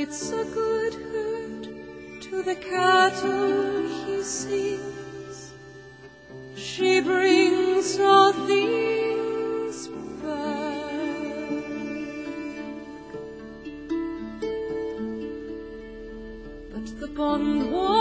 It's a good herd to the cattle he sings. She brings all things back. But the bond